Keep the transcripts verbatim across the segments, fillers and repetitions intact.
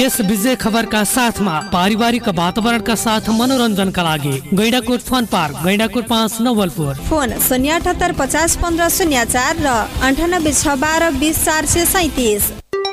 यस विजय खबरका साथमा पारिवारिक वातावरणका साथ मनोरञ्जनका लागि गैंडाकोट फन पार्क, गैंडाकोट पाँच नवलपुर। फोन शून्य अठहत्तर पचास पन्ध्र शून्य चार र अन्ठानब्बे छ बाह्र बिस चार सय सैतिस।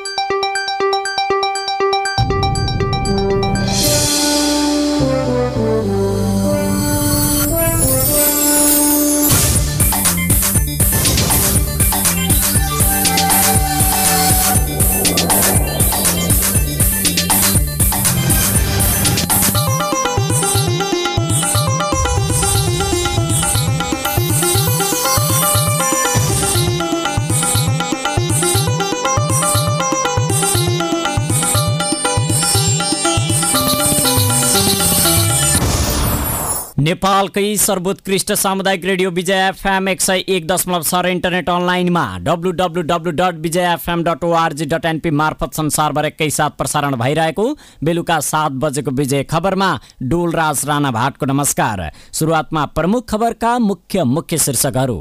नेपालकै सर्वोत्कृष्ट सामुदायिक रेडियो विजय एफएम एक सय एक दशमलव छ र इन्टरनेट अनलाइनमा W W W dot Vijay FM dot ORG dot NP मार्फत संसारभर एकैसाथ प्रसारण भइरहेको बेलुका सात बजेको विजय खबरमा डोलराज राणा भाटको नमस्कार। सुरुवातमा प्रमुख खबरका मुख्य मुख्य शीर्षकहरू।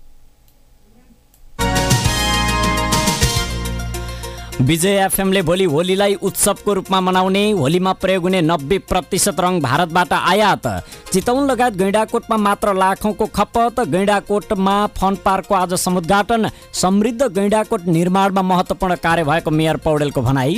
विजय एफएमले भोलि होलीलाई उत्सवको रूपमा मनाउने, होलीमा प्रयोग हुने नब्बे प्रतिशत रङ भारतबाट आयात, चितवन लगायत गैंडाकोटमा मात्र लाखौंको खपत, गैंडाकोटमा फन पार्कको आज समुद्घाटन, समृद्ध गैंडाकोट निर्माणमा महत्त्वपूर्ण कार्य भएको मेयर पौडेलको भनाई,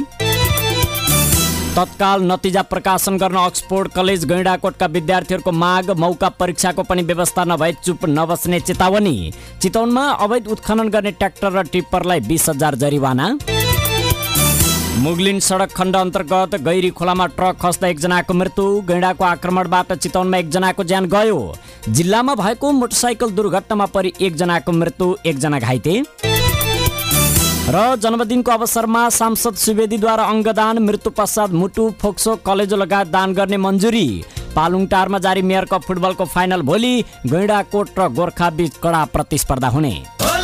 तत्काल नतिजा प्रकाशन गर्न अक्सफोर्ड कलेज गैंडाकोटका विद्यार्थीहरूको माग, मौका परीक्षाको पनि व्यवस्था नभए चुप नबस्ने चेतावनी, चितवनमा अवैध उत्खनन गर्ने ट्र्याक्टर र टिप्परलाई बीस हजार जरिवाना, मुगलिन सडक खण्ड अन्तर्गत गैरी खोलामा ट्रक खस्दा एकजनाको मृत्यु, गैंडाको आक्रमणबाट चितवनमा एकजनाको ज्यान गयो, जिल्लामा भएको मोटरसाइकल दुर्घटनामा परि एकजनाको मृत्यु, एकजना घाइते र जन्मदिनको अवसरमा सांसद सुवेदीद्वारा अङ्गदान, मृत्यु पश्चात मुटु, फोक्सो, कलेजो लगायत दान गर्ने मन्जुरी, पालुङटारमा जारी मेयर कप फुटबलको फाइनल भोलि, गैंडाकोट र गोर्खा बीच कडा प्रतिस्पर्धा हुने।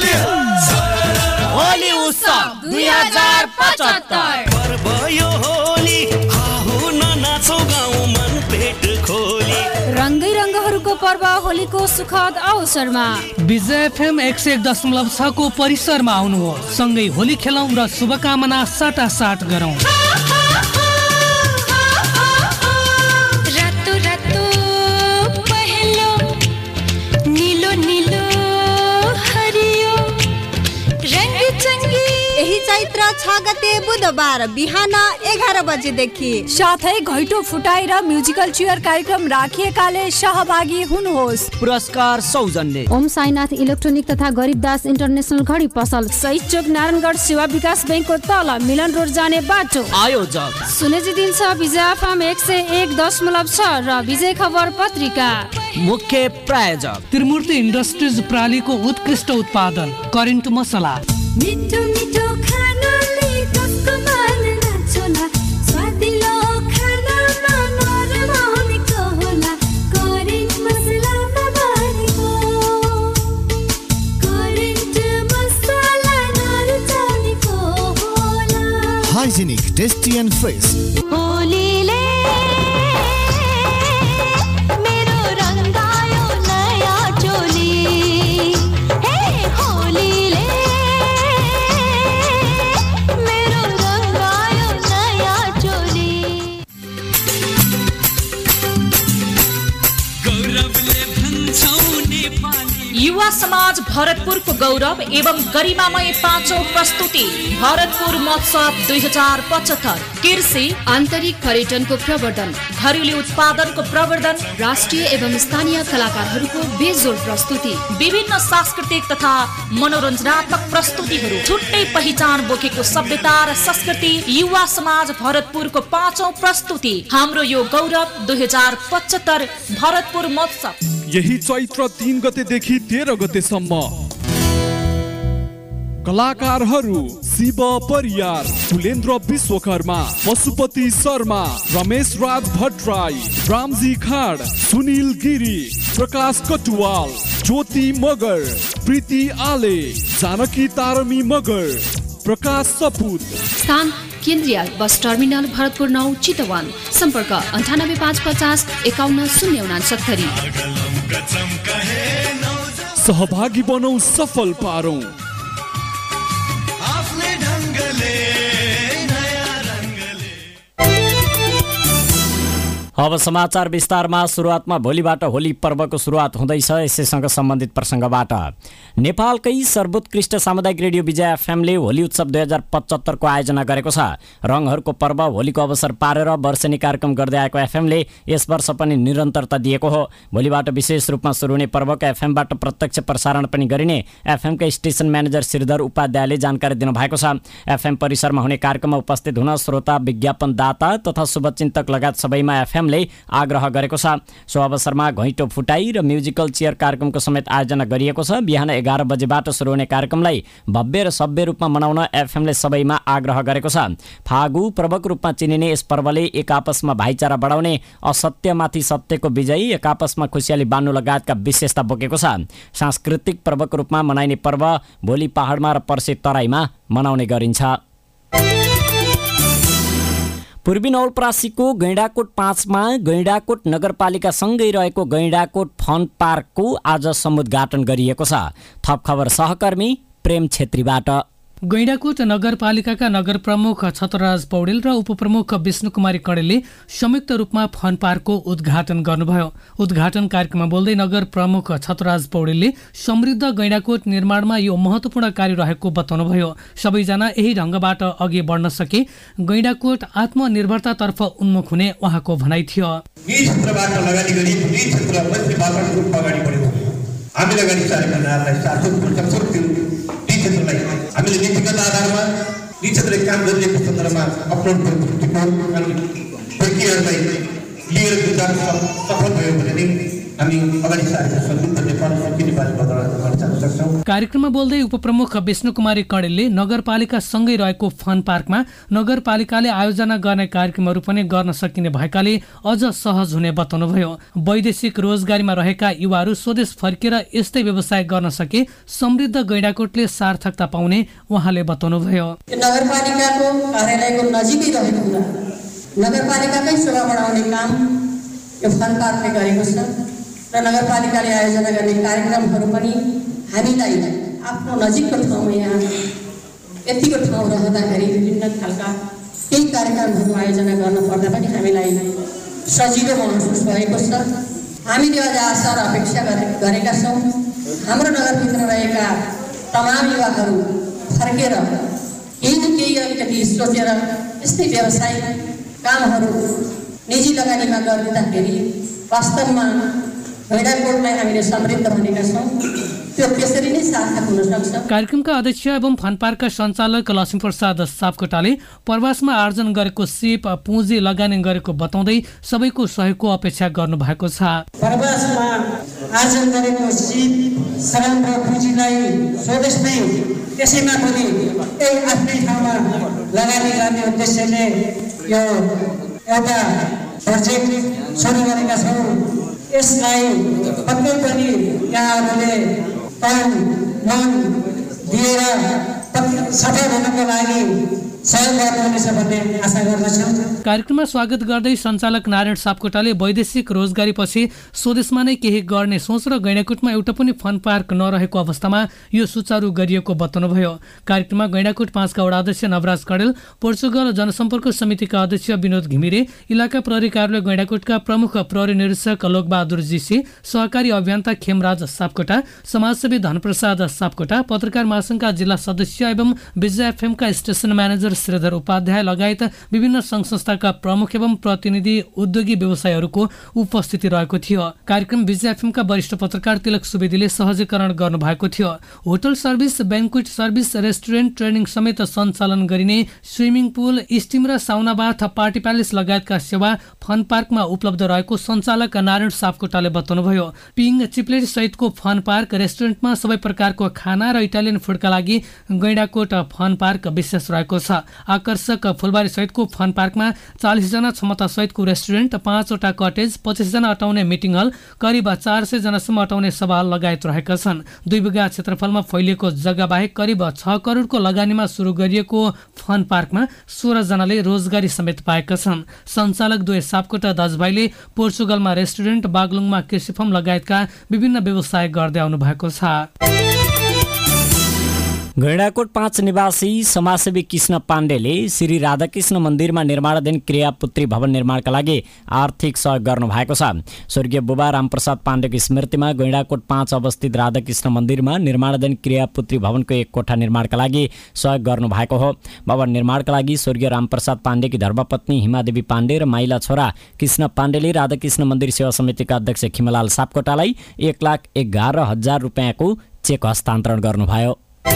होली उत्सव दुई हजार पचहत्तर पर्व यो होली, आहो न नाचौ गाउँ मन पेट खोली। रङ्गै रङ्गहरूको पर्व होलीको सुखद अवसरमा विजय एफएम एक सय एक दशमलव छ को परिसरमा आउनुहोस्, सँगै होली खेलौँ र शुभकामना साटासाट गरौँ। रातो रातो पहेँलो, नीलो नीलो हरियो रङ्ग चङ्गी। यही चैत्र छ गते बुधबार बिहान एघार बजेदेखि साथै घैटो फुटाएर म्युजिकल चेयर कार्यक्रम राखिएकाले सहभागी हुनुहोस्। पुरस्कार सौजन्य ओम साईनाथ इलेक्ट्रोनिक तथा गरीबदास इन्टरनेसनल घडी पसल, शहीद चोक, नारायणगढ सेवा विकास बैंकको तल मिलन रोड जाने बाटो। आयोजक सुनेजी दिन्छ विजय एफएम एक सय एक दशमलव छ र विजय खबर पत्रिका। मुख्य प्रायोजक त्रिमूर्ति इन्डस्ट्रिज प्रालीको उत्कृष्ट उत्पादन करेन्ट मसला। मिठो मिठो खानाले कसको मन नाच्ला, स्वादिलो खानामा नरम हुनेको होला, करेन्ट मसलामा बनेको, करेन्ट मसला नरुचाउनेको होला। Hygienic, tasty and fresh. होलीले मेरो रङ्गायो नयाँ चोली, हे होलीले मेरो रङ्गायो नयाँ चोली। गौरवले भन्छौ नेपाली। युवा समाज भरतपुरको गौरव एवं गरिमामय पाँचौं प्रस्तुति भरतपुर महोत्सव दुई हजार पचहत्तर। कृषि आन्तरिक पर्यटनको प्रवर्धन, घरेलु उत्पादनको प्रवर्धन, राष्ट्रिय एवं स्थानीय कलाकारहरूको बेजोड प्रस्तुति, विभिन्न सांस्कृतिक तथा मनोरञ्जनात्मक प्रस्तुतिहरू, छुट्टै पहिचान बोकेको सभ्यता र संस्कृति युवा समाज भरतपुरको पाँचौं प्रस्तुति हाम्रो यो गौरव दुई हजार पचहत्तर भरतपुर महोत्सव यही चैत्र तीन गतेदेखि तेह्र गतेसम्म कलाकारहरू शिव परियार, फुलेन्द्र विश्वकर्मा, पशुपति शर्मा, रमेश राज भट्टराई, रामजी खाड, सुनिल गिरी, प्रकाश कटुवाल, ज्योति मगर, प्रीति आले, जानकी तारमी मगर, प्रकाश सपुत। स्थान केन्द्रीय बस टर्मिनल भरतपुर नौ चितवन। सम्पर्क अन्ठानब्बे पाँच पचास एकाउन्न शून्य उनासत्तरी। सहभागी बनौ, सफल पारौं। अब समाचार विस्तारमा। सुरुवातमा भोलिबाट होली पर्वको सुरुवात हुँदैछ। यसैसँग सम्बन्धित प्रसङ्गबाट नेपालकै सर्वोत्कृष्ट सामुदायिक रेडियो विजय एफएमले होली उत्सव दुई हजार पचहत्तरको आयोजना गरेको छ। रङहरूको पर्व होलीको अवसर पारेर वर्षेनी कार्यक्रम गर्दै आएको एफएमले यस वर्ष पनि निरन्तरता दिएको हो। भोलिबाट विशेष रूपमा सुरु हुने पर्वको एफएमबाट प्रत्यक्ष प्रसारण पनि गरिने एफएमका स्टेसन म्यानेजर श्रीधर उपाध्यायले जानकारी दिनुभएको छ। एफएम परिसरमा हुने कार्यक्रममा उपस्थित हुन श्रोता, विज्ञापनदाता तथा शुभचिन्तक लगायत सबैमा एफएमले आग्रह गरेको छ। सो अवसरमा घैँटो फुटाई र म्युजिकल चेयर कार्यक्रमको समेत आयोजना गरिएको छ। बिहान एघार बजेबाट सुरु हुने कार्यक्रमलाई भव्य र सभ्य रूपमा मनाउन एफएमले सबैमा आग्रह गरेको छ। फागु पर्वको रूपमा चिनिने यस पर्वले एक आपसमा भाइचारा बढाउने, असत्यमाथि सत्यको विजयी, एक आपसमा खुसियाली बाँड्नु लगायतका विशेषता बोकेको छ। सांस्कृतिक पर्वको रूपमा मनाइने पर्व भोलि पहाडमा र पर्सि तराईमा मनाउने गरिन्छ। पूर्वी नवलपरासीको गैंडाकोट पाँचमा गैंडाकोट नगरपालिकासँगै रहेको गैंडाकोट फन पार्कको आज समुद्घाटन गरिएको छ। थप खबर सहकर्मी प्रेम छेत्रीबाट। गैंडाकोट नगरपालिकाका नगर प्रमुख छत्रराज पौडेल र उपप्रमुख विष्णुकुमारी कणेलले संयुक्त रूपमा फन पार्कको उद्घाटन गर्नुभयो। उद्घाटन कार्यक्रममा बोल्दै नगर प्रमुख छत्रराज पौडेलले समृद्ध गैंडाकोट निर्माणमा यो महत्त्वपूर्ण कार्य रहेको बताउनुभयो। सबैजना यही ढङ्गबाट अघि बढ्न सके गैंडाकोट आत्मनिर्भरतातर्फ उन्मुख हुने उहाँको भनाइ थियो। हामीले नीतिगत आधारमा यी क्षेत्रले काम गरिएको सन्दर्भमा अपलोड गरेको अनि प्रक्रियालाई लिएर जुन सफल भयो भने नै हामी अगाडि सारेर सन्दर्भ नेपाल सकिने बारे गर्न सक्छौँ। कार्यक्रममा बोल्दै उपप्रमुख विष्णुकुमारी कणेलले नगरपालिकासँगै रहेको फन पार्कमा नगरपालिकाले आयोजना गर्ने कार्यक्रमहरू पनि गर्न सकिने भएकाले अझ सहज हुने बताउनुभयो। वैदेशिक रोजगारीमा रहेका युवाहरू स्वदेश फर्केर यस्तै व्यवसाय गर्न सके समृद्ध गैंडाकोटले सार्थकता पाउने उहाँले बताउनुभयो। नगरपालिकाको कार्यालयको नजिकै रहेको हुँदा नगरपालिकाकै शोभा बढाउने काम यो फन पार्कले गरेको छ र नगरपालिकाले आयोजना गर्ने कार्यक्रमहरू पनि हामीलाई आफ्नो नजिकको ठाउँमा यहाँ यतिको ठाउँ रहँदाखेरि विभिन्न खालका केही कार्यक्रमहरू आयोजना गर्न पर्दा पनि हामीलाई सजिलो महसुस भएको छ। हामीले अझ आशा र अपेक्षा गरेका छौँ हाम्रो नगरभित्र रहेका तमाम युवाहरू फर्केर केही न केही अलिकति सोचेर यस्तै व्यवसायिक कामहरू निजी लगानीमा गरिदिँदाखेरि वास्तवमा गैंडाकोटलाई हामीले समृद्ध भनेका छौँ त्यो त्यसरी नै सार्थक हुन सक्छ। कार्यक्रमका अध्यक्ष एवं फन पार्कका सञ्चालक लक्ष्मीप्रसाद सापकोटाले प्रवासमा आर्जन गरेको सिप पुँजी लगानी गरेको बताउँदै सबैको सहयोगको अपेक्षा गर्नु भएको छ। प्रवासमा आर्जन गरेको सिप श्रम र पुँजीलाई स्वदेशमै त्यसैमा पनि यही आफ्नै ठाउँमा लगानी गर्ने उद्देश्यले यो एउटा प्रोजेक्ट सुरु गरेका छौँ। यसलाई पक्कै पनि यहाँहरूले तन मन दिएर सफल हुनको लागि सहयोग गर्नुहुनेछ भन्ने आशा गर्दछु। कार्यक्रममा स्वागत गर्दै सञ्चालक नारायण सापकोटाले वैदेशिक रोजगारीपछि स्वदेशमा नै केही गर्ने सोच र गैंडाकोटमा एउटा पनि फन पार्क नरहेको अवस्थामा यो सुचारू गरिएको बताउनुभयो। कार्यक्रममा गैंडाकोट पाँचका वडा अध्यक्ष नवराज कडेल, पोर्चुगल जनसम्पर्क समितिका अध्यक्ष विनोद घिमिरे, इलाका प्रहरी कार्यालय गैंडाकोटका प्रमुख प्रहरी निरीक्षक लोकबहादुर जीसी, सहकारी अभियन्ता खेमराज सापकोटा, समाजसेवी धनप्रसाद सापकोटा, पत्रकार महासंघका जिल्ला सदस्य एवं विजय एफएमका स्टेसन म्यानेजर श्रीधर उपाध्याय लगायत विभिन्न संघ संस्थाका प्रमुख एवं प्रतिनिधि उद्योगी व्यवसायहरूको उपस्थिति रहेको थियो। कार्यक्रम विजय एफएमका वरिष्ठ पत्रकार तिलक सुवेदीले सहजीकरण गर्नुभएको थियो। Hotel service, banquet service, restaurant, training समेत सञ्चालन गरिने स्विमिङ पुल, स्टिम र साउना बाथ, पार्टी प्यालेस लगायतका सेवा फन पार्कमा उपलब्ध रहेको सञ्चालक नारायण सापकोटाले बताउनुभयो। पिङ, चिप्लेट सहितको फन पार्क रेस्टुरेन्टमा सबै प्रकारको खाना र इटालियन फुडका लागि गैंडाकोट फन पार्क विशेष रहेको छ। आकर्षक फुलबारी सहितको फन पार्कमा चालीस जना क्षमता सहितको रेस्टुरेन्ट, पाँचवटा कटेज, पच्चिस जना अटाउने मिटिङ हल, करिब चार सय जनासम्म अटाउने सभा हल लगायत रहेका छन्। दुई बिघा क्षेत्रफलमा फैलिएको जग्गा बाहेक करिब छ करोडको लगानीमा सुरु गरिएको फन पार्कमा सोह्र जनाले रोजगारी समेत पाएका छन्। सञ्चालक दुवै सापकोटा दाजुभाइले पोर्चुगलमा रेस्टुरेन्ट, बागलुङमा कृषि फर्म लगायतका विभिन्न व्यवसाय गर्दै आउनु भएको छ। गैंडाकोट पाँच निवासी समाजसेवी कृष्ण पाण्डेले श्री राधाकृष्ण मन्दिरमा निर्माणाधीन क्रियापुत्री भवन निर्माणका लागि आर्थिक सहयोग गर्नु भएको छ। स्वर्गीय बुबा रामप्रसाद पाण्डेको स्मृतिमा गैंडाकोट पाँच अवस्थित राधाकृष्ण मन्दिरमा निर्माणाधीन क्रियापुत्री भवनको एक कोठा निर्माणका लागि सहयोग गर्नु भएको हो। भवन निर्माणका लागि स्वर्गीय रामप्रसाद पाण्डेकी धर्मपत्नी हिमादेवी पाण्डे र माइला छोरा कृष्ण पाण्डेले राधाकृष्ण मन्दिर सेवा समितिका अध्यक्ष खिमलाल सापकोटालाई एक लाख एघार हजार रुपियाँको चेक हस्तान्तरण गर्नुभयो।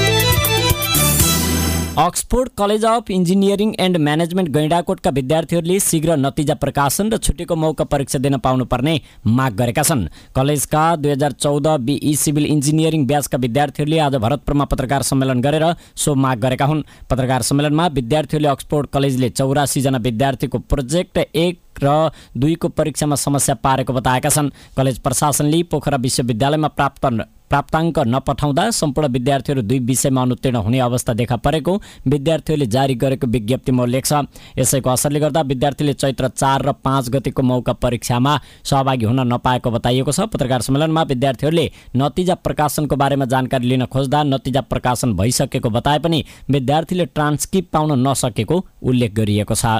Oxford college of engineering and management गैंडाकोटका विद्यार्थीहरूले शीघ्र नतिजा प्रकाशन र छुट्टीको मौका परीक्षा दिन पाउनुपर्ने माग गरेका छन्। कलेजका दुई हजार चौध बिई सिभिल इन्जिनियरिङ ब्याचका विद्यार्थीहरूले आज भरतपुरमा पत्रकार सम्मेलन गरेर सो माग गरेका हुन्। पत्रकार सम्मेलनमा विद्यार्थीहरूले अक्सफोर्ड कलेजले चौरासी जना विद्यार्थीको प्रोजेक्ट एक र दुईको परीक्षामा समस्या पारेको बताएका छन्। कलेज प्रशासनले पोखरा विश्वविद्यालयमा प्राप्त प्राप्ताङ्क नपठाउँदा सम्पूर्ण विद्यार्थीहरू दुई विषयमा अनुत्तीर्ण हुने अवस्था देखा परेको विद्यार्थीहरूले जारी गरेको विज्ञप्तिमा उल्लेख छ। यसैको असरले गर्दा विद्यार्थीले चैत्र चार र पाँच गतिको मौका परीक्षामा सहभागी हुन नपाएको बताइएको छ। पत्रकार सम्मेलनमा विद्यार्थीहरूले नतिजा प्रकाशनको बारेमा जानकारी लिन खोज्दा नतिजा प्रकाशन भइसकेको बताए पनि विद्यार्थीले ट्रान्सक्रिप्ट पाउन नसकेको उल्लेख गरिएको छ।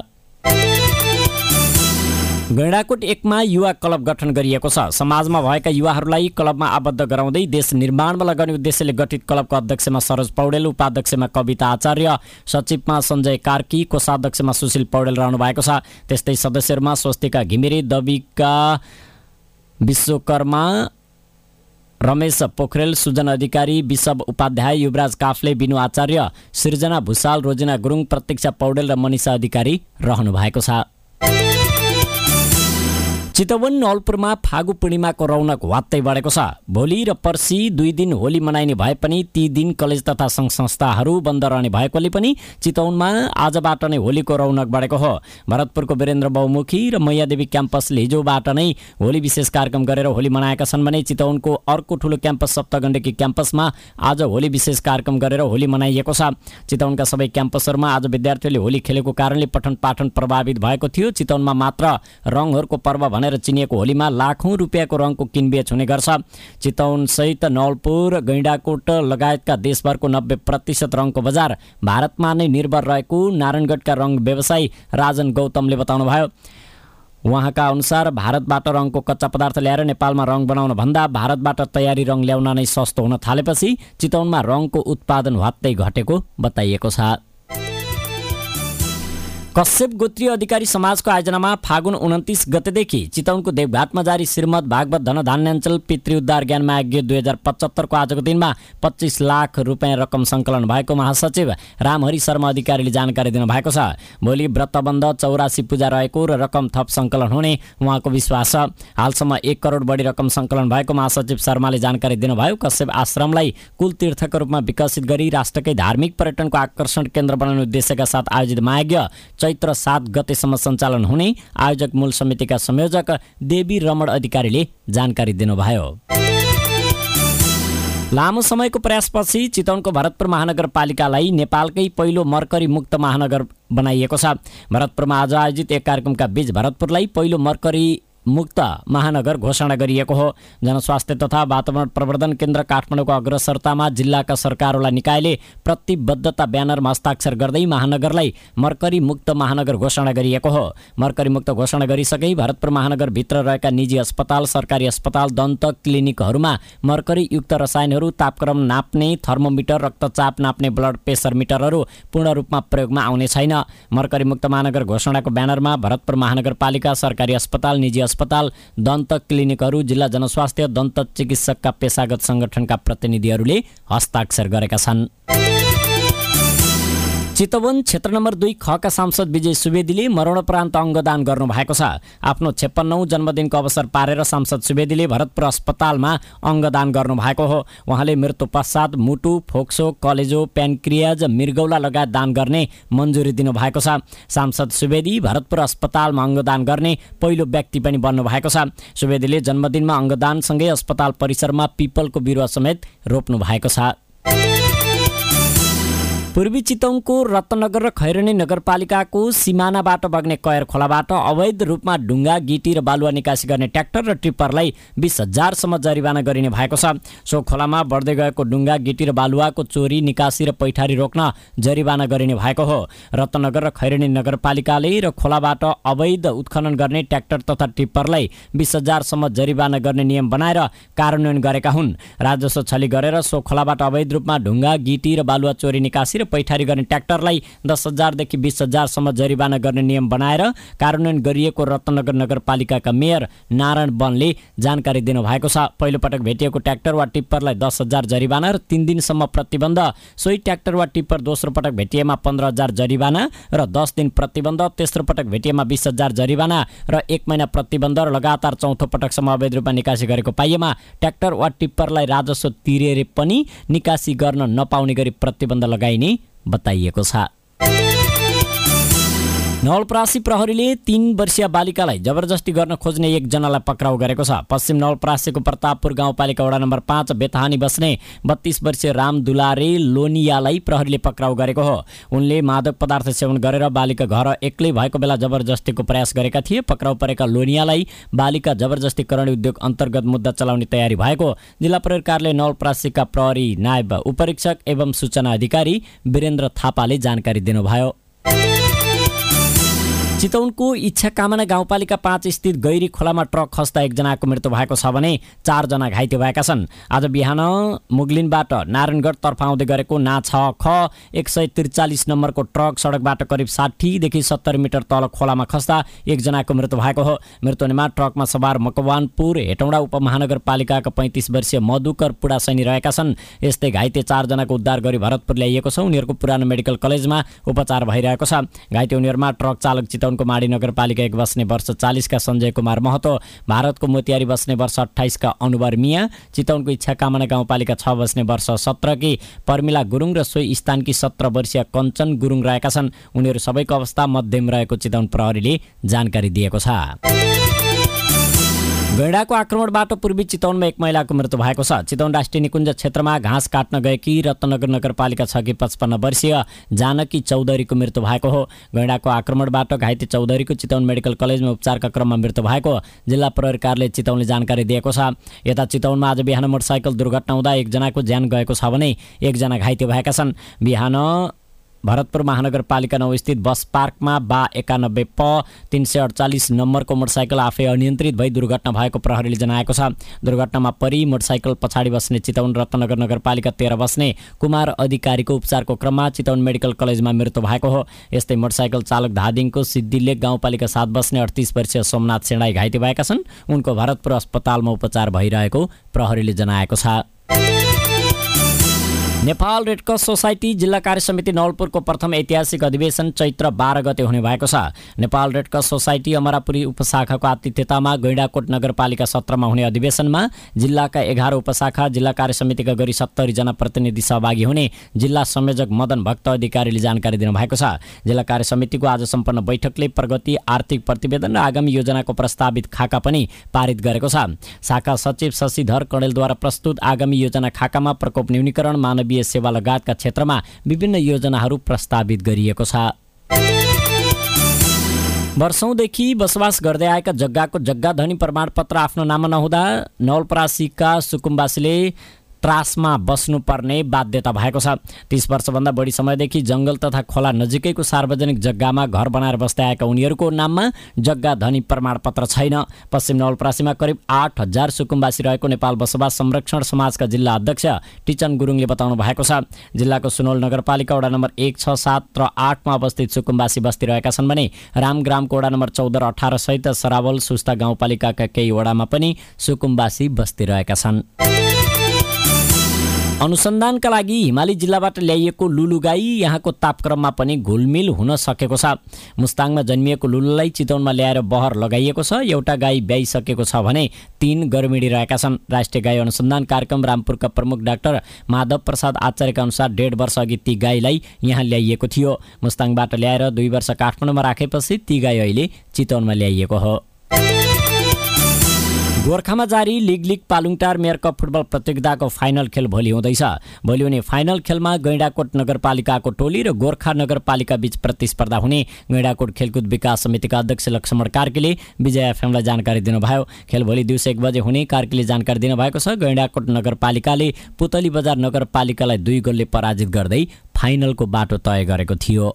गैंडाकोट एकमा युवा क्लब गठन गरिएको छ। समाजमा भएका युवाहरूलाई क्लबमा आबद्ध गराउँदै देश निर्माणमा लगाउने उद्देश्यले गठित क्लबको अध्यक्षमा सरोज पौडेल, उपाध्यक्षमा कविता आचार्य, सचिवमा सञ्जय कार्की, कोषाध्यक्षमा सुशील पौडेल रहनु भएको छ। त्यस्तै सदस्यहरूमा स्वस्तिका घिमिरे, दविका विश्वकर्मा, रमेश पोखरेल, सुजन अधिकारी, विशव उपाध्याय, युवराज काफ्ले, बिनु आचार्य, सृजना भूषाल, रोजिना गुरुङ, प्रतीक्षा पौडेल र मनिषा अधिकारी रहनु भएको छ। चितवन नौलपुरमा फागु पूर्णिमाको रौनक वात्तै बढेको छ। भोलि र पर्सि दुई दिन होली मनाइने भए पनि ती दिन कलेज तथा सङ्घ संस्थाहरू बन्द रहने भएकोले पनि चितवनमा आजबाट नै होलीको रौनक बढेको हो। भरतपुरको वीरेन्द्र बहुमुखी र मैयादेवी क्याम्पसले हिजोबाट नै होली विशेष कार्यक्रम गरेर होली मनाएका छन् भने चितवनको अर्को ठुलो क्याम्पस सप्तगण्डकी क्याम्पसमा आज होली विशेष कार्यक्रम गरेर होली मनाइएको छ। चितवनका सबै क्याम्पसहरूमा आज विद्यार्थीहरूले होली खेलेको कारणले पठन पाठन प्रभावित भएको थियो। चितवनमा मात्र रङहरूको पर्व भनेर चिनिएको होलीमा लाखौं रुपियाँको रङको किनबेच हुने गर्छ। चितवन सहित नौलपुर, गैंडाकोट लगायतका देशभरको नब्बे प्रतिशत रङको बजार भारतमा नै निर्भर रहेको नारायणगढका रङ व्यवसायी राजन गौतमले बताउनुभयो। उहाँका अनुसार भारतबाट रङको कच्चा पदार्थ ल्याएर नेपालमा रङ बनाउन भन्दा भारतबाट तयारी रङ ल्याउन नै सस्तो हुन थालेपछि चितवनमा रङको उत्पादन वात्तै घटेको बताइएको छ। कश्यप गोत्रीय अधिकारी समाजको आयोजनामा फागुन उन्तिस गतेदेखि चितवनको देवघाटमा जारी श्रीमद् भागवत धनधान्याञ्चल पितृ उद्धार ज्ञान महायज्ञ दुई हजार पचहत्तरको आजको दिनमा पच्चिस लाख रुपियाँ रकम सङ्कलन भएको महासचिव रामहरि शर्मा अधिकारीले जानकारी दिनुभएको छ। भोलि व्रतबन्ध चौरासी पूजा रहेको र रकम थप सङ्कलन हुने उहाँको विश्वास छ। हालसम्म एक करोड बढी रकम सङ्कलन भएको महासचिव शर्माले जानकारी दिनुभयो। कश्यप आश्रमलाई कुल तीर्थका रूपमा विकसित गरी राष्ट्रकै धार्मिक पर्यटनको आकर्षण केन्द्र बनाउने उद्देश्यका साथ आयोजित महायज्ञ चैत्र सात गतेसम्म सञ्चालन हुने आयोजक मूल समितिका संयोजक देवी रमण अधिकारीले जानकारी दिनुभयो। लामो समयको प्रयासपछि चितवनको भरतपुर महानगरपालिकालाई नेपालकै पहिलो मर्करी मुक्त महानगर बनाइएको छ। भरतपुरमा आज आयोजित एक कार्यक्रमका बीच भरतपुरलाई पहिलो मर्करी मुक्त महानगर घोषणा गरिएको हो। जनस्वास्थ्य तथा वातावरण प्रवर्धन केन्द्र काठमाडौँको अग्रसरतामा जिल्लाका सरकारवाला निकायले प्रतिबद्धता ब्यानरमा हस्ताक्षर गर्दै महानगरलाई मर्करी मुक्त महानगर घोषणा गरिएको हो। मर्करी मुक्त घोषणा गरिसकै भरतपुर महानगरभित्र रहेका निजी अस्पताल, सरकारी अस्पताल, दन्त क्लिनिकहरूमा मर्करी युक्त रसायनहरू, तापक्रम नाप्ने थर्मोमिटर, रक्तचाप नाप्ने ब्लड प्रेसर मिटरहरू पूर्ण रूपमा प्रयोगमा आउने छैन। मर्करी मुक्त महानगर घोषणाको ब्यानरमा भरतपुर महानगरपालिका, सरकारी अस्पताल, निजी अस्पताल, दन्त क्लिनिकहरू, जिल्ला जनस्वास्थ्य दन्त चिकित्सकका पेशागत संगठनका प्रतिनिधिहरूले हस्ताक्षर गरेका छन्। चितवन क्षेत्र नम्बर दुई खका सांसद विजय सुवेदीले मरणोपरान्त अङ्गदान गर्नु भएको छ। आफ्नो छप्पन्नौं जन्मदिनको अवसर पारेर सांसद सुवेदीले भरतपुर अस्पतालमा अङ्गदान गर्नु भएको हो। उहाँले मृत्यु पश्चात मुटु, फोक्सो, कलेजो, प्यानक्रियाज, मृगौला लगायत दान गर्ने मन्जुरी दिनुभएको छ। सांसद सुवेदी भरतपुर अस्पतालमा अङ्गदान गर्ने पहिलो व्यक्ति पनि बन्नु भएको छ। सुवेदीले जन्मदिनमा अङ्गदानसँगै अस्पताल परिसरमा पिपलको बिरुवा समेत रोप्नु भएको छ। पूर्वी चितवनको रत्नगर र खैरनी नगरपालिकाको सिमानाबाट बग्ने कयर खोलाबाट अवैध रूपमा ढुङ्गा गिटी र बालुवा निकासी गर्ने ट्र्याक्टर र टिप्परलाई बीस हजारसम्म जरिवाना गरिने भएको छ। सो खोलामा बढ्दै गएको ढुङ्गा गिटी र बालुवाको चोरी निकासी र पैठारी रोक्न जरिवाना गरिने भएको हो। रत्नगर र खैरनी नगरपालिकाले र खोलाबाट अवैध उत्खनन गर्ने ट्र्याक्टर तथा टिप्परलाई बीस हजारसम्म जरिवाना गर्ने नियम बनाएर कार्यान्वयन गरेका हुन्। राजस्व छली गरेर सो खोलाबाट अवैध रूपमा ढुङ्गा गिटी र बालुवा चोरी निकासी र पैठारी गर्ने ट्र्याक्टरलाई दस हजारदेखि बीस हजारसम्म जरिवाना गर्ने नियम बनाएर कार्यान्वयन गरिएको रत्नगर नगरपालिकाका मेयर नारायण वनले जानकारी दिनुभएको छ। पहिलोपटक भेटिएको ट्र्याक्टर वा टिप्परलाई दस हजार जरिवाना र तीन दिनसम्म प्रतिबन्ध। सोही ट्र्याक्टर वा टिप्पर दोस्रो पटक भेटिएमा पन्ध्र हजार जरिवाना र दस दिन प्रतिबन्ध। तेस्रो पटक भेटिएमा बीस हजार जरिवाना र एक महिना प्रतिबन्ध र लगातार चौथो पटकसम्म अवैध रूपमा निकासी गरेको पाइएमा ट्र्याक्टर वा टिप्परलाई राजस्व तिरेर पनि निकासी गर्न नपाउने गरी प्रतिबन्ध लगाइने बताइएको छ। नवलपरासी प्रहरीले तीन वर्षीय बालिकालाई जबरजस्ती गर्न खोज्ने एकजनालाई पक्राउ गरेको छ। पश्चिम नवलपरासीको प्रतापपुर गाउँपालिका वडा नम्बर पाँच बेतहानी बस्ने बत्तीस वर्षीय राम दुलारे लोनियालाई प्रहरीले पक्राउ गरेको हो। उनले मादक पदार्थ सेवन गरेर बालिका घर एक्लै भएको बेला जबरजस्तीको प्रयास गरेका थिए। पक्राउ परेका लोनियालाई बालिका जबरजस्तीकरण उद्योग अन्तर्गत मुद्दा चलाउने तयारी भएको जिल्ला प्रहरी कार्यालय नवलपरासीका प्रहरी नायब उपरीक्षक एवं सूचना अधिकारी वीरेन्द्र थापाले जानकारी दिनुभयो। चितवनको इच्छा कामना गाउँपालिका पाँच स्थित गैरी खोलामा ट्रक खस्दा एकजनाको मृत्यु भएको छ भने चारजना घाइते भएका छन्। आज बिहान मुगलिनबाट नारायणगढ तर्फ आउँदै गरेको ना छ ख एक सय त्रिचालिस नम्बरको ट्रक सडकबाट करिब साठीदेखि सत्तर मिटर तल खोलामा खस्दा एकजनाको मृत्यु भएको हो। मृत्यु हुनेमा ट्रकमा सवार मकवानपुर हेटौँडा उपमहानगरपालिकाका पैँतिस वर्षीय मधुकर पुडासैनी रहेका छन्। यस्तै घाइते चारजनाको उद्धार गरी भरतपुर ल्याइएको छ। उनीहरूको पुरानो मेडिकल कलेजमा उपचार भइरहेको छ। घाइते उनीहरूमा ट्रक चालक चितवन को माडी नगरपालिका एक बस्ने वर्ष चालीस का संजय कुमार महतो, भारतको मोतियारी बस्ने वर्ष अट्ठाइस का अनुवर मिया, चितवनको इच्छा कामना गाउँपालिका छ बस्ने वर्ष सत्रह की पर्मिला गुरुङ र सोही स्थानकी सत्रह वर्षीय कञ्चन गुरुङ रहेका छन्। उनीहरू सबैको अवस्था मध्यम रहेको चितवन प्रहरीले जानकारी दिएको छ। गैंडाको आक्रमणबाट पूर्वी चितवनमा एक महिलाको मृत्यु भएको छ। चितवन राष्ट्रिय निकुञ्ज क्षेत्रमा घाँस काट्न गएकी रत्नगर नगरपालिका छ कि पचपन्न वर्षीय जानकी चौधरीको मृत्यु भएको हो। गैंडाको आक्रमणबाट घाइते चौधरीको चितवन मेडिकल कलेजमा उपचारका क्रममा मृत्यु भएको जिल्ला प्रहरी कार्यालय चितवनले जानकारी दिएको छ। यता चितवनमा आज बिहान मोटरसाइकल दुर्घटना हुँदा एकजनाको ज्यान गएको छ भने एकजना घाइते भएका छन्। बिहान भरतपुर महानगरपालिका नौ स्थित बस पार्कमा बा एकानब्बे प तीन सय अडचालिस नम्बरको मोटरसाइकल आफै अनियन्त्रित भई दुर्घटना भएको प्रहरीले जनाएको छ। दुर्घटनामा परि मोटरसाइकल पछाडि बस्ने चितवन रत्नगर नगरपालिका तेह्र बस्ने कुमार अधिकारीको उपचारको क्रममा चितवन मेडिकल कलेजमा मृत्यु भएको हो। यस्तै मोटरसाइकल चालक धादिङको सिद्धिलेक गाउँपालिका सात बस्ने अडतिस वर्षीय सोमनाथ सेणाई घाइते भएका छन्। उनको भरतपुर अस्पतालमा उपचार भइरहेको प्रहरीले जनाएको छ। नेपाल रेडक्रस सोसाइटी जिल्ला कार्य समिति नवलपुरको प्रथम ऐतिहासिक अधिवेशन चैत्र बाह्र गते हुने भएको छ। नेपाल रेडक्रस सोसाइटी अमरापुरी उपशाखाको आतिथ्यतामा गैंडाकोट नगरपालिका सत्रमा हुने अधिवेशनमा जिल्लाका एघार उपशाखा जिल्ला कार्य समितिका गरी सत्तरी जना प्रतिनिधि सहभागी हुने जिल्ला संयोजक मदन भक्त अधिकारीले जानकारी दिनुभएको छ। जिल्ला कार्य समितिको आज सम्पन्न बैठकले प्रगति, आर्थिक प्रतिवेदन र आगामी योजनाको प्रस्तावित खाका पनि पारित गरेको छ। शाखा सचिव शशिधर कणेलद्वारा प्रस्तुत आगामी योजना खाकामा प्रकोप न्यूनीकरण, मानवीय सेवा लगायतका क्षेत्रमा विभिन्न योजनाहरू प्रस्तावित गरिएको छ। वर्षौंदेखि बसोबास गर्दै आएका जग्गाको जग्गा धनी प्रमाणपत्र आफ्नो नाममा नहुँदा नवलपरासीका सुकुम्बासीले त्रासमा बस्नुपर्ने बाध्यता भएको छ। तीस वर्षभन्दा बढी समयदेखि जंगल तथा खोला नजिकैको सार्वजनिक जग्गामा घर बनाएर बस्दै आएका उनीहरूको नाममा जग्गा धनी प्रमाणपत्र छैन। पश्चिम नवलपरासीमा करिब आठ हजार सुकुम्बासी रहेको नेपाल बसोबास संरक्षण समाजका जिल्ला अध्यक्ष टिचन गुरुङले बताउनु भएको छ। जिल्लाको सुनौल नगरपालिका वडा नम्बर एक छ सात र आठमा अवस्थित सुकुम्बासी बस्ती रहेका छन् भने रामग्रामको वडा नम्बर चौध र अठार सहित सरावल सुस्ता गाउँपालिकाका केही वडामा पनि सुकुम्बासी बस्ती रहेका छन्। अनुसन्धानका लागि हिमाली जिल्लाबाट ल्याइएको लुलु गाई यहाँको तापक्रममा पनि घुलमिल हुन सकेको छ। मुस्ताङमा जन्मिएको लुलुलाई चितवनमा ल्याएर बहर लगाइएको छ। एउटा गाई ब्याइसकेको छ भने तीन गर्मिणी रहेका छन्। राष्ट्रिय गाई अनुसन्धान कार्यक्रम रामपुरका प्रमुख डाक्टर माधव प्रसाद आचार्यका अनुसार डेढ वर्ष अघि ती गाईलाई यहाँ ल्याइएको थियो। मुस्ताङबाट ल्याएर दुई वर्ष काठमाडौँमा राखेपछि ती गाई अहिले चितवनमा ल्याइएको हो। गोर्खामा जारी league league Palungtar mayor cup football प्रतियोगिताको फाइनल खेल भोलि हुँदैछ। भोलि हुने फाइनल खेलमा गैंडाकोट नगरपालिकाको टोली र गोर्खा नगरपालिका बीच प्रतिस्पर्धा हुने गैंडाकोट खेलकुद विकास समितिका अध्यक्ष लक्ष्मण कार्कीले विजय एफएमलाई जानकारी दिनुभयो। खेल भोलि दिउँसो एक बजे हुने कार्कीले जानकारी दिनुभएको छ। गैंडाकोट नगरपालिकाले पुतली बजार नगरपालिकालाई दुई गोलले पराजित गर्दै फाइनलको बाटो तय गरेको थियो।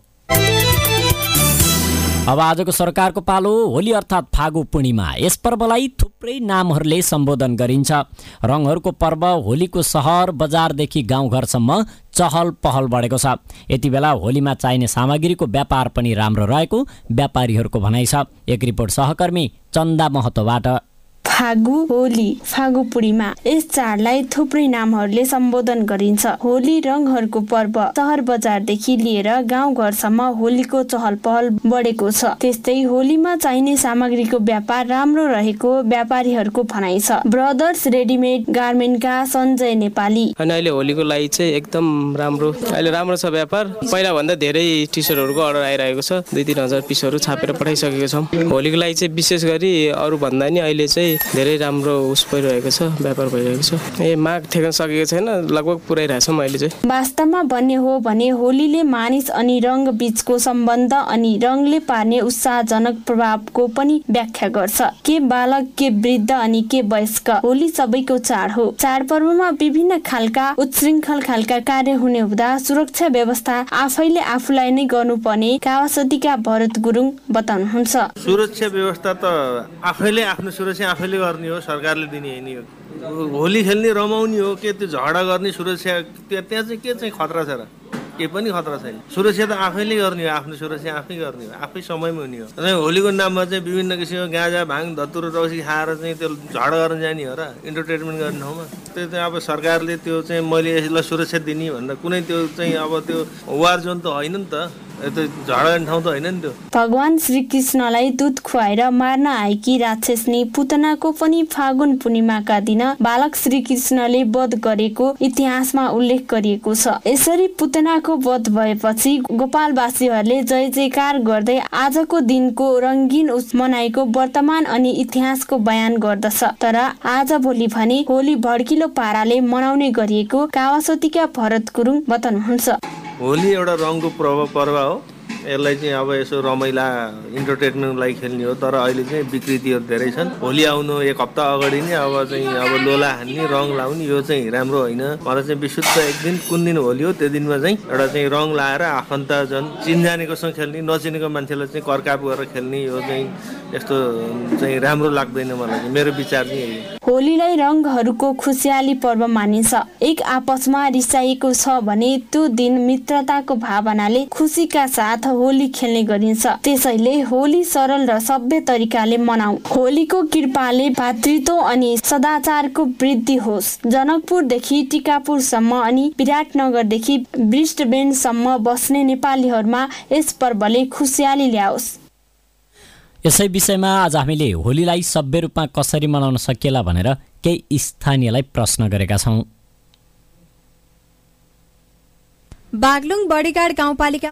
अब आजको सरकारको पालो होली अर्थात् फागु पूर्णिमा। यस पर्वलाई थुप्रै नामहरूले सम्बोधन गरिन्छ। रङहरूको पर्व होलीको सहर बजारदेखि गाउँघरसम्म चहल पहल बढेको छ। यति बेला होलीमा चाहिने सामग्रीको व्यापार पनि राम्रो रहेको व्यापारीहरूको भनाइ छ। एक रिपोर्ट सहकर्मी चन्दा महतोबाट। फागु होली फागु पूर्णिमा यस चाडलाई थुप्रै नामहरूले सम्बोधन गरिन्छ। होली रङहरूको पर्व सहर बजारदेखि लिएर गाउँघरसम्म होलीको चहल पहल बढेको छ। त्यस्तै होलीमा चाहिने सामग्रीको व्यापार राम्रो रहेको व्यापारीहरूको भनाइ छ। ब्रदर्स रेडिमेड गार्मेन्टका सञ्जय नेपाली। अनि अहिले होलीको लागि चाहिँ एकदम राम्रो अहिले राम्रो छ व्यापार। पहिला भन्दा धेरै टी सर्टहरूको अर्डर आइरहेको छ। दुई तिन हजार पिसहरू छापेर पठाइसकेको छौँ। होलीको लागि चाहिँ विशेष गरी अरू भन्दा नि अहिले चाहिँ धेरै राम्रो उस भइरहेको छ, व्यापार भइरहेको छ। ए माग ठेक्न सकेको छैन, लगभग पुर्याइरहेछौँ अहिले चाहिँ। वास्तवमा भन्ने हो भने होलीले मानिस अनि रङ बीचको सम्बन्ध अनि रङले पार्ने उत्साहजनक प्रभावको पनि व्याख्या गर्छ। के बालक के वृद्ध अनि के वयस्क, होली सबैको चाड हो। चाडपर्वमा विभिन्न खालका उच्छृङ्खल खालका कार्य हुने हुँदा सुरक्षा व्यवस्था आफैले आफूलाई नै गर्नुपर्ने कावासतीका भरत गुरुङ बताउनुहुन्छ। सुरक्षा व्यवस्था त आफैले आफ्नो सुरक्षा आफैले गर्ने हो, सरकारले दिने हैन हो। होली खेल्ने रमाउने हो के त्यो झगडा गर्ने सुरक्षा त्यहाँ चाहिँ के चाहिँ खतरा छ र? के पनि खतरा छैन। सुरक्षा त आफैले गर्ने हो, आफ्नो सुरक्षा आफै गर्ने हो, आफै समयमा हुने हो। होलीको नाममा चाहिँ विभिन्न किसिमको गाँजा भाङ धतुरो रौसी खाएर चाहिँ त्यो झगडा गर्न जाने हो र इन्टरटेनमेन्ट गर्ने ठाउँमा। त्यो चाहिँ अब सरकारले त्यो चाहिँ मैले यसलाई सुरक्षा दिने भनेर कुनै त्यो चाहिँ अब त्यो वार जोन त होइन नि त, भगवान श्री कृष्णलाई दूध खुवाएर मार्न आएकी राक्षसनी पुतनाको पनि फागुन पूर्णिमाका दिन बालक श्री कृष्णले वध गरेको इतिहासमा उल्लेख गरिएको छ। यसरी पुतनाको वध भएपछि गोपालवासीहरूले जय जयकार गर्दै आजको दिनको रंगीन उस मनाएको वर्तमान अनि इतिहासको बयान गर्दछ। तर आज भोलि भने होली भड्किलो पाराले मनाउने गरिएको कावासतीका भरत गुरुङ बताउनुहुन्छ। होली एउटा रङको पर्व पर्व हो। यसलाई चाहिँ अब यसो रमाइला इन्टरटेनमेन्टलाई खेल्ने हो। तर अहिले चाहिँ विकृतिहरू धेरै छन्। होली आउनु एक हप्ता अगाडि नै अब चाहिँ अब लोला हान्ने रङ लाउने यो चाहिँ राम्रो होइन। मलाई चाहिँ विशुद्ध एक दिन कुन दिन होली हो त्यो दिनमा चाहिँ एउटा चाहिँ रङ लाएर आफन्तजन चिनजानेकोसँग खेल्ने, नचिनेको मान्छेलाई चाहिँ करकाप गरेर खेल्ने यो चाहिँ यस्तो चाहिँ राम्रो लाग्दैन मलाई चाहिँ, मेरो विचार चाहिँ यही हो। होलीलाई रङहरूको खुसियाली पर्व मानिन्छ। एक आपसमा रिसाएको छ भने त्यो दिन मित्रताको भावनाले खुसीका साथ होली खेल्ने गरिन्छ। त्यसैले होली सरल र सभ्य तरिकाले मनाऊ। होलीको कृपाले भातृत्व अनि सदाचारको वृद्धि होस्। जनकपुरदेखि टिकापुरसम्म अनि विराटनगरदेखि ब्रिस्बेनसम्म बस्ने नेपालीहरूमा यस पर्वले खुसियाली ल्याओस्। यसै विषयमा आज हामीले होलीलाई सभ्य रूपमा कसरी मनाउन सकिएला भनेर केही स्थानीयलाई प्रश्न गरेका छौँ। बागलुङ बडीगाड गाउँपालिका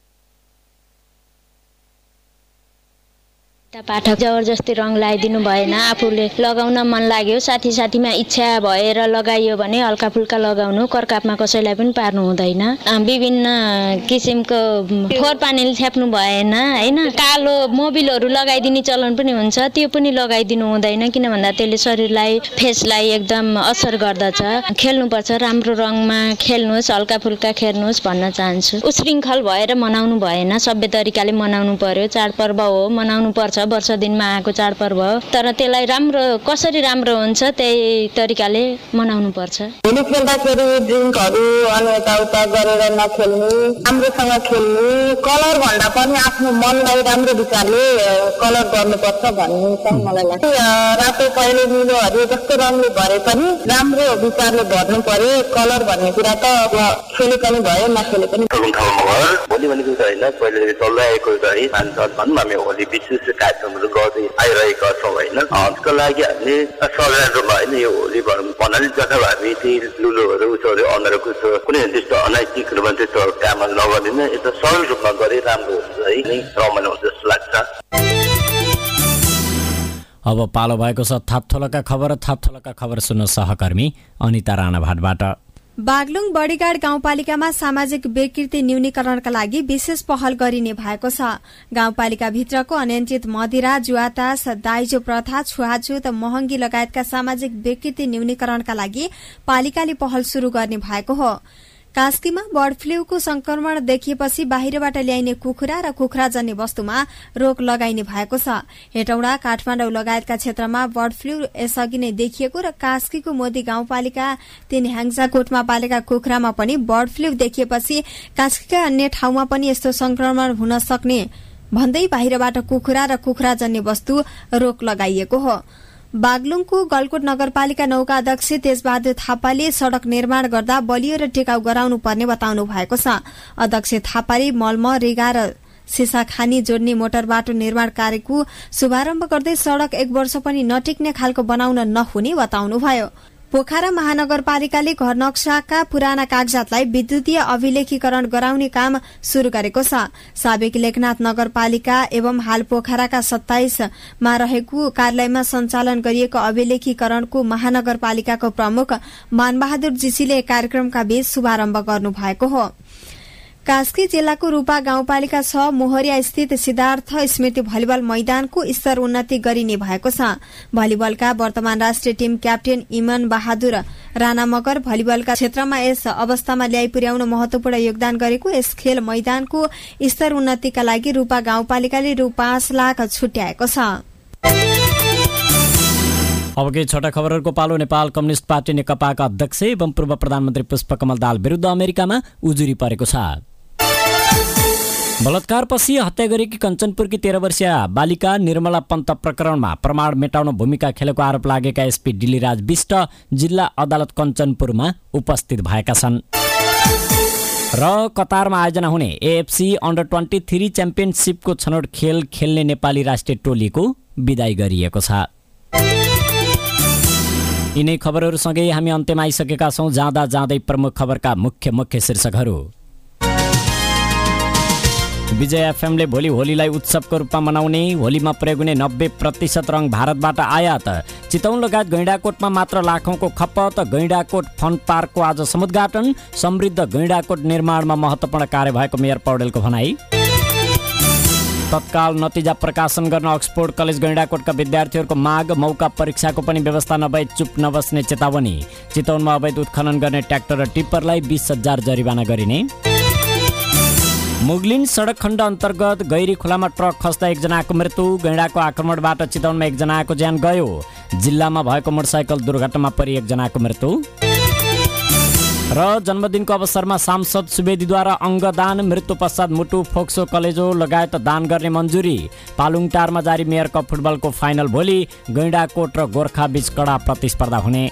पाठक जबरजस्ती रङ लगाइदिनु भएन, आफूले लगाउन मन लाग्यो, साथी साथीमा इच्छा भएर लगाइयो भने हल्का फुल्का लगाउनु, करकापमा कसैलाई पनि पार्नु हुँदैन। विभिन्न किसिमको फोहोर पानीले छ्याप्नु भएन हैन। कालो मोबिलहरू लगाइदिने चलन पनि हुन्छ, त्यो पनि लगाइदिनु हुँदैन। किन भन्दा त्यसले शरीरलाई फेसलाई एकदम असर गर्दछ। खेल्नुपर्छ, राम्रो रङमा खेल्नुहोस्, हल्का फुल्का खेल्नुहोस् भन्न चाहन्छु। उशृङ्खल भएर मनाउनु भएन, सभ्य तरिकाले मनाउनु पर्यो। चाडपर्व हो, मनाउनु पर्छ, वर्ष दिनमा आएको चाडपर्व हो। तर त्यसलाई राम्रो कसरी राम्रो हुन्छ त्यही तरिकाले मनाउनु पर्छ। होली खेल्दाखेरि ड्रिङ्कहरू अनि यताउता गरेर नखेल्ने, राम्रोसँग खेल्ने, कलर भन्दा पनि आफ्नो मनलाई राम्रो विचारले कलर गर्नुपर्छ भन्ने चाहिँ मलाई लाग्छ। रातो पहेँलो निलोहरू जस्तो रङले भरे पनि राम्रो विचारले भर्नु पर्यो। कलर भन्ने कुरा त खेले पनि भयो, नखेले पनि। होली भनेको होइन, पहिले चल्दै आएको है सांसदमा हामी होली विशेष कार्यक्रमहरू गर्दै आइरहेका छौँ होइन। त्यसको लागि हामीले सरल रूपमा होइन यो होली भन्नाले जसमा हामी त्यही लुलोहरू उसहरू अँध्रको कुनै त्यस्तो अनैतिक रूपमा त्यस्तो कामहरू नगरिदिन, यस्तो सरल रूपमा गरे राम्रो हुन्छ है, रमाइलो हुन्छ जस्तो लाग्छ। अब पालो भएको छ थापथोलका खबर थापथोलका खबर सुन्न सहकर्मी अनिता राणाभाटबाट। बागलुङ बडीगाड गाउँपालिकामा सामाजिक विकृति न्यूनीकरणका लागि विशेष पहल गरिने भएको छ। गाउँपालिका भित्रको अनियन्त्रित मदिरा, जुवातास, दाइजो प्रथा, छुवाछुत, महँगी लगायतका सामाजिक विकृति न्यूनीकरणका लागि पालिकाले पहल शुरू गर्ने भएको हो। कास्कीमा बर्ड फ्लूको संक्रमण देखिएपछि बाहिरबाट ल्याइने कुखुरा र कुखुराजन्य वस्तुमा रोक लगाइने भएको छ। हेटौडा, काठमाडौँ लगायतका क्षेत्रमा बर्ड फ्लू यसअघि नै देखिएको र कास्कीको मोदी गाउँपालिका तीन ह्याङ्जाकोटमा पालेका कुखुरामा पनि बर्ड फ्लू देखिएपछि कास्कीका अन्य ठाउँमा पनि यस्तो संक्रमण हुन सक्ने भन्दै बाहिरबाट कुखुरा र कुखुराजन्य वस्तु रोक लगाइएको हो। बागलुङको गलकोट नगरपालिका नौका अध्यक्ष तेजबहादुर थापाले सड़क निर्माण गर्दा बलियो र टिकाउ गराउनु पर्ने बताउनु भएको छ। अध्यक्ष थापाले मल्म, रेगा र सिसा खानी जोड्ने मोटर बाटो निर्माण कार्यको शुभारम्भ गर्दै सड़क एक वर्ष पनि नटिक्ने खालको बनाउन नहुने बताउनुभयो। पोखरा महानगरपालिकाले घर नक्साका पुराना कागजातलाई विद्युतीय अभिलेखीकरण गराउने काम शुरू गरेको छ। साबिक लेखनाथ नगरपालिका एवं हाल पोखराका सत्ताइसमा रहेको कार्यालयमा सञ्चालन गरिएको अभिलेखीकरणको महानगरपालिकाको प्रमुख मानबहादुर जीसीले कार्यक्रमका बीच शुभारम्भ गर्नु भएको हो। कास्की जिल्लाको रूपा गाउँपालिका छ मोहरिया स्थित सिद्धार्थ स्मृति भलिबल मैदानको स्तर उन्नति गरिने भएको छ। भलिबलका वर्तमान राष्ट्रिय टीम क्याप्टेन इमन बहादुर राणा मगर भलिबलका क्षेत्रमा यस अवस्थामा ल्याइ पुर्याउन महत्वपूर्ण योगदान गरेको यस खेल मैदानको स्तर उन्नतिका लागि रूपा गाउँपालिकाले रु पाँच लाख छुट्याएको छ। अब केही छोटा खबरहरूको पालो। नेपाल कम्युनिस्ट पार्टी नेकपाका अध्यक्ष एवं पूर्व प्रधानमन्त्री पुष्पकमल दाहाल विरुद्ध अमेरिकामा उजुरी परेको छ। बलात्कारपछि हत्या गरेकी कञ्चनपुरकी तेह्र वर्षीय बालिका निर्मला पन्त प्रकरणमा प्रमाण मेटाउन भूमिका खेलेको आरोप लागेका एसपी डिलिराज विष्ट जिल्ला अदालत कञ्चनपुरमा उपस्थित भएका छन्। र कतारमा आयोजना हुने एएफसी अन्डर ट्वेन्टी थ्री च्याम्पियनसिपको छनौट खेल खेल्ने नेपाली राष्ट्रिय टोलीको विदाई गरिएको छ। यिनै खबरहरूसँगै हामी अन्त्यमा आइसकेका छौँ। जाँदा जाँदै प्रमुख खबरका मुख्य मुख्य शीर्षकहरू। विजय एफएमले भोलि होलीलाई उत्सवको रूपमा मनाउने, होलीमा प्रयोग हुने नब्बे प्रतिशत रङ भारतबाट आयात, चितवन लगायत गैंडाकोटमा मात्र लाखौंको खपत, गैंडाकोट फन पार्कको आज समुद्घाटन, समृद्ध गैंडाकोट निर्माणमा महत्त्वपूर्ण कार्य भएको मेयर पौडेलको भनाई, तत्काल नतिजा प्रकाशन गर्न अक्सफोर्ड कलेज गैंडाकोटका विद्यार्थीहरूको माग, मौका परीक्षाको पनि व्यवस्था नभए चुप नबस्ने चेतावनी, चितवनमा अवैध उत्खनन गर्ने ट्र्याक्टर र टिप्परलाई बीस हजार जरिवाना गरिने, मुगलिन सडक खण्ड अन्तर्गत गैरी खोलामा ट्रक खस्दा एकजनाको मृत्यु, गैंडाको आक्रमणबाट चितवनमा एकजनाको ज्यान गयो, जिल्लामा भएको मोटरसाइकल दुर्घटनामा परि एकजनाको मृत्यु, र जन्मदिनको अवसरमा सांसद सुवेदीद्वारा अङ्गदान, मृत्यु पश्चात मुटु, फोक्सो, कलेजो लगायत दान गर्ने मन्जुरी, पालुङटारमा जारी मेयर कप फुटबलको फाइनल भोलि, गैंडाकोट र गोर्खा बीच कडा प्रतिस्पर्धा हुने।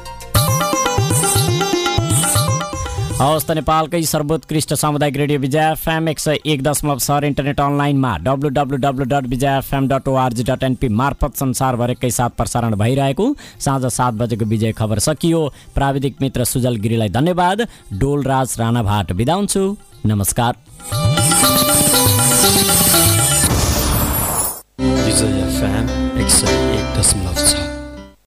हवस् त नेपालकै सर्वोत्कृष्ट सामुदायिक रेडियो विजय एफएम एक सय एक दशमलव सर इन्टरनेट अनलाइनमा W W W dot Vijay FM dot ORG dot NP मार्फत संसारभरिकै साथ प्रसारण भइरहेको साँझ सात बजेको विजय खबर सकियो। प्राविधिक मित्र सुजल गिरीलाई धन्यवाद। डोलराज राणाभाट बिदा हुन्छु। नमस्कार। विजय एफएम एक सय एक दशमलव